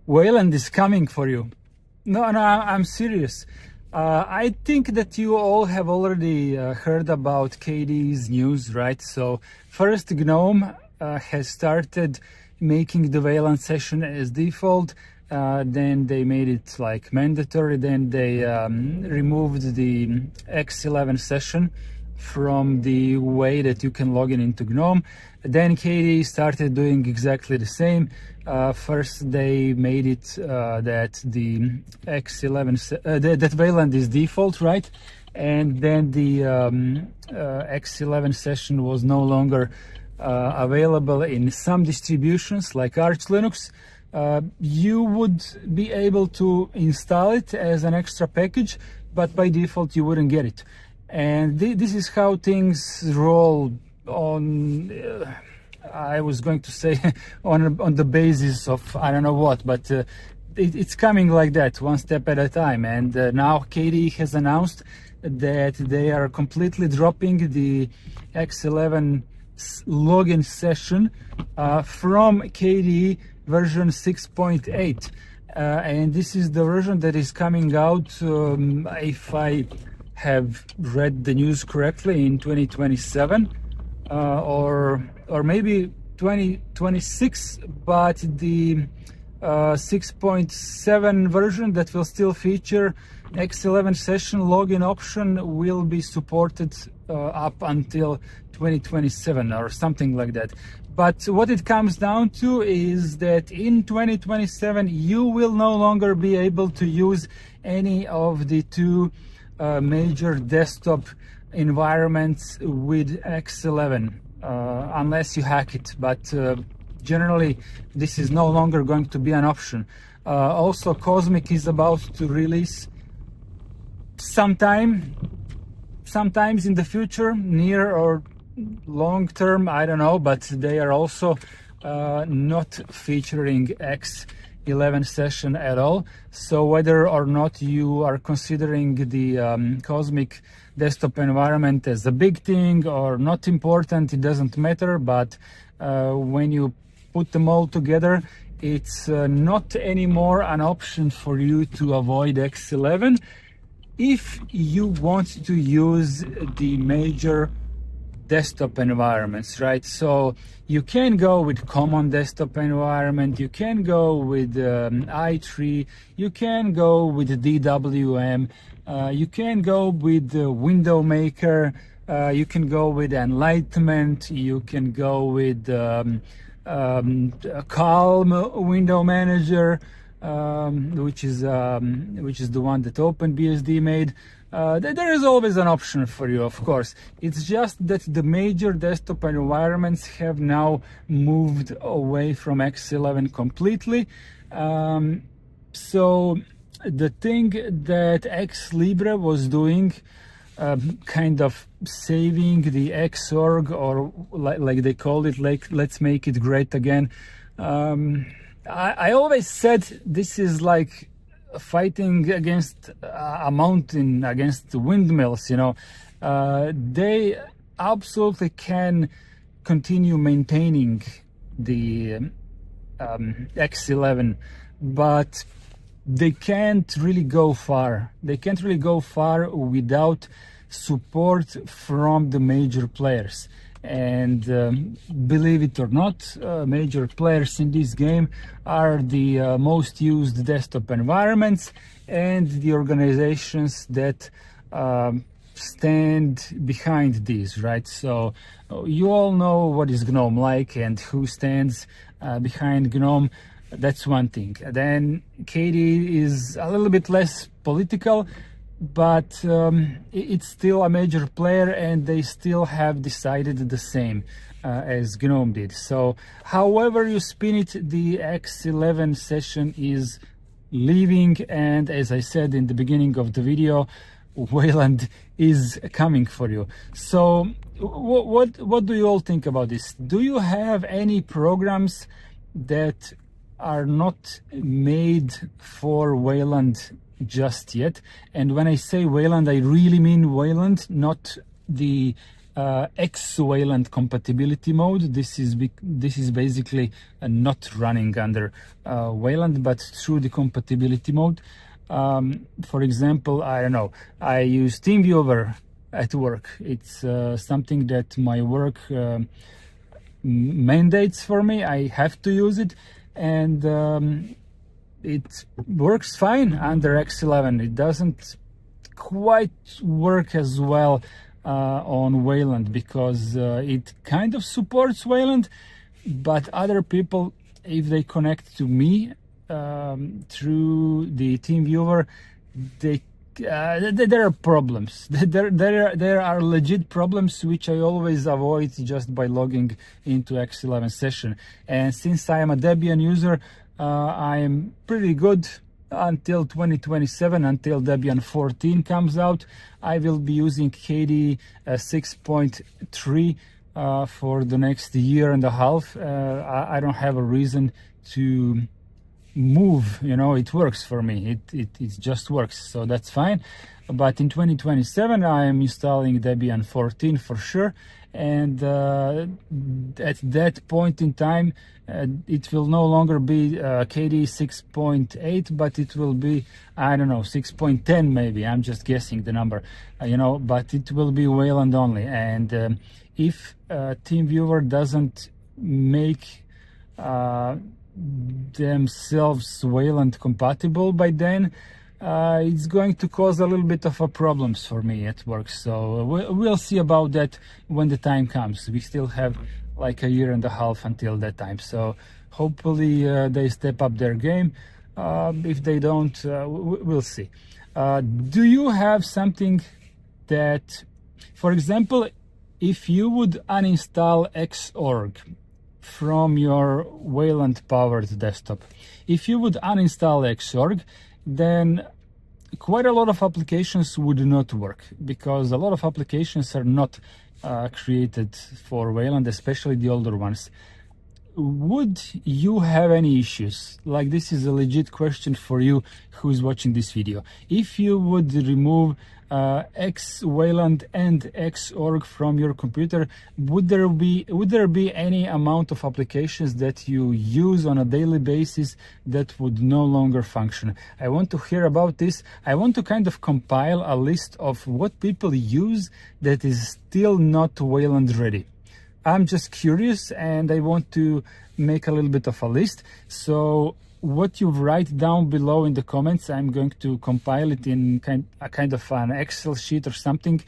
Wayland is coming for you. No, I'm serious. I think that you all have already heard about KDE's news, right? So first, GNOME has started making the Wayland session as default. Then they made it like mandatory. Then they removed the X11 session from the way that you can log in into GNOME. Then KDE started doing exactly the same. First, they made it that the X11 that Wayland is default, right? And then the X11 session was no longer available in some distributions like Arch Linux. You would be able to install it as an extra package, but by default you wouldn't get it. And this is how things roll on, I was going to say on the basis of I don't know what, but it's coming like that, one step at a time. And now KDE has announced that they are completely dropping the X11 login session from KDE version 6.8. And this is the version that is coming out, if I have read the news correctly, in 2027 or maybe 2026, but the 6.7 version that will still feature X11 session login option will be supported up until 2027 or something like that. But what it comes down to is that in 2027 you will no longer be able to use any of the two major desktop environments with X11 unless you hack it, but generally this is no longer going to be an option. Also, Cosmic is about to release sometimes in the future, near or long term, I don't know, but they are also not featuring X11 session at all. So whether or not you are considering the Cosmic desktop environment as a big thing or not important, it doesn't matter. But when you put them all together, it's not anymore an option for you to avoid X11 if you want to use the major desktop environments, right? So you can go with common desktop environment, you can go with i3, you can go with DWM, you can go with Window Maker, you can go with Enlightenment, you can go with Calm Window Manager, which is the one that OpenBSD made. There is always an option for you, of course. It's just that the major desktop environments have now moved away from X11 completely. So the thing that Xlibre was doing, kind of saving the Xorg, or like they called it, like let's make it great again. I always said this is like fighting against a mountain, against windmills, you know. They absolutely can continue maintaining the X11, but they can't really go far. They can't really go far without support from the major players. And believe it or not, major players in this game are the most used desktop environments and the organizations that stand behind these, right? So you all know what is GNOME like and who stands behind GNOME. That's one thing. Then KDE is a little bit less political, but it's still a major player, and they still have decided the same as GNOME did. So however you spin it, the X11 session is leaving, and as I said in the beginning of the video, Wayland is coming for you. So what do you all think about this? Do you have any programs that are not made for Wayland just yet? And when I say Wayland, I really mean Wayland, not the X Wayland compatibility mode. This is basically not running under Wayland, but through the compatibility mode. For example, I don't know, I use TeamViewer at work. It's something that my work mandates for me. I have to use it, and it works fine under X11. It doesn't quite work as well on Wayland, because it kind of supports Wayland, but other people, if they connect to me through the TeamViewer, there are problems. There are legit problems, which I always avoid just by logging into X11 session. And since I am a Debian user, I am pretty good until 2027, until Debian 14 comes out. I will be using KDE 6.3 for the next year and a half. I don't have a reason to move, you know. It works for me. It just works, so that's fine. But in 2027 I am installing Debian 14 for sure, and at that point in time it will no longer be KDE 6.8, but it will be, I don't know, 6.10 maybe. I'm just guessing the number, you know, but it will be Wayland only. And if TeamViewer doesn't make themselves Wayland compatible by then, it's going to cause a little bit of a problems for me at work. So we'll see about that when the time comes. We still have like a year and a half until that time, so hopefully they step up their game. If they don't, we'll see. Do you have something that, for example, if you would uninstall Xorg from your Wayland powered desktop, if you would uninstall Xorg, then quite a lot of applications would not work, because a lot of applications are not created for Wayland, especially the older ones. Would you have any issues? Like, this is a legit question for you who's watching this video. If you would remove X Wayland and Xorg from your computer, would there be any amount of applications that you use on a daily basis that would no longer function? I want to hear about this. I want to kind of compile a list of what people use that is still not Wayland ready. I'm just curious, and I want to make a little bit of a list. So what you write down below in the comments, I'm going to compile it in a kind of an Excel sheet or something,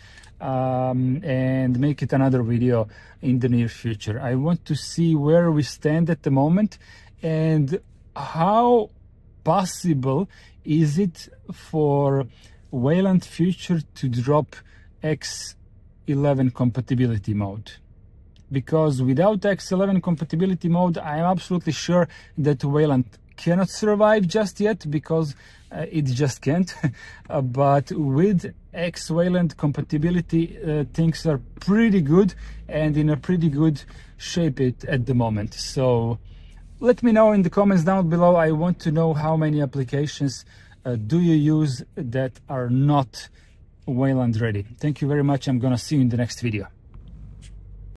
and make it another video in the near future. I want to see where we stand at the moment, and how possible is it for Wayland Future to drop X11 compatibility mode. Because without X11 compatibility mode, I'm absolutely sure that Wayland cannot survive just yet, because it just can't. But with X Wayland compatibility, things are pretty good and in a pretty good shape at the moment. So let me know in the comments down below. I want to know how many applications do you use that are not Wayland ready. Thank you very much. I'm gonna see you in the next video.